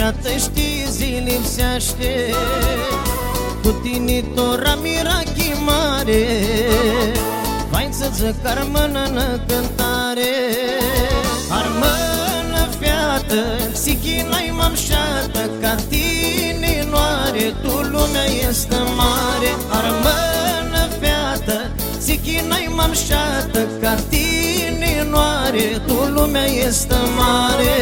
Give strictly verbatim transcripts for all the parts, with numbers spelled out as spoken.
șată știi zi lipsește, cu tinitora mirachi mare, vai să-ți carmână cântare. Armână fiată, sichinai m-am șată, ca tine noare, tu lumea este mare. Armână fiată, sichinai m-am șată, ca tine noare, tu lumea este mare.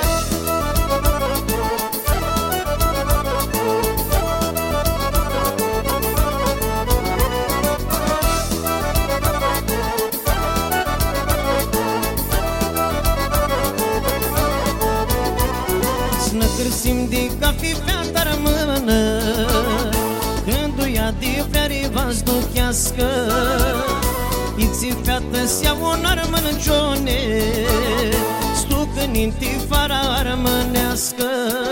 Sim de ca fi fata rămână, când-o ia de vrere v-ați duchească, Iți fata se-a un armâncione, stuc în intifara armânească.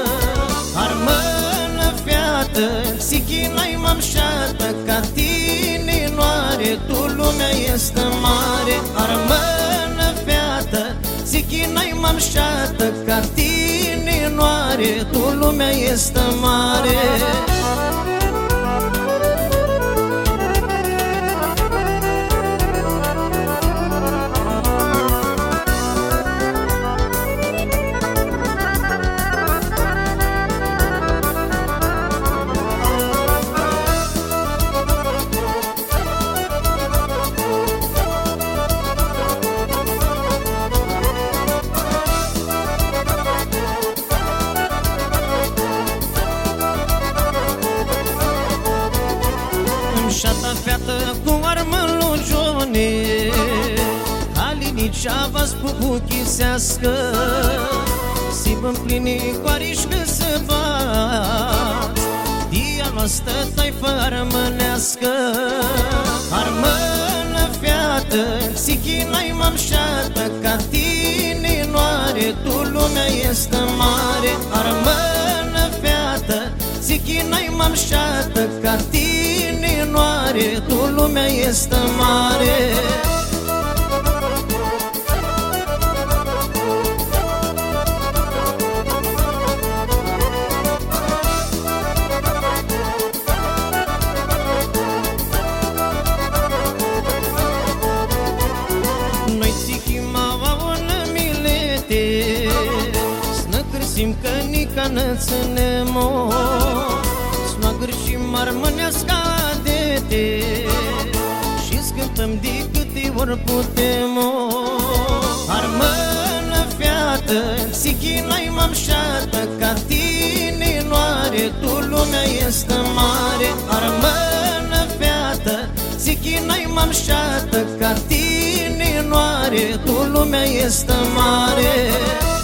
Armână fiată, sichinai m-am șată, ca tine noare, tu lumea este mare. Armână fiată, sichinai m-am șată, ca tine noare, tu lumea este mare. Șata feată cu armă în lucione, alinicea v-ați pupuchisească, si vă împlini cu arișcă să bați, dia noastră taifă armânească. Armână fiată, sichinai m-am șată, ca tine noare, tu lumea este mare. Armână fiată, sichinai m-am șată, ca tine noare, tu lumea este mare. Noi țichimava una milete, snăcârsim că nica nățânemo, smagâr și marmânească adete, și scântăm de câte ori putem. Armână fiată, sichinai m-am șată, ca tine noare, tu lumea este mare. Armână fiată, sichinai m-am șată, ca tine noare, tu lumea este mare.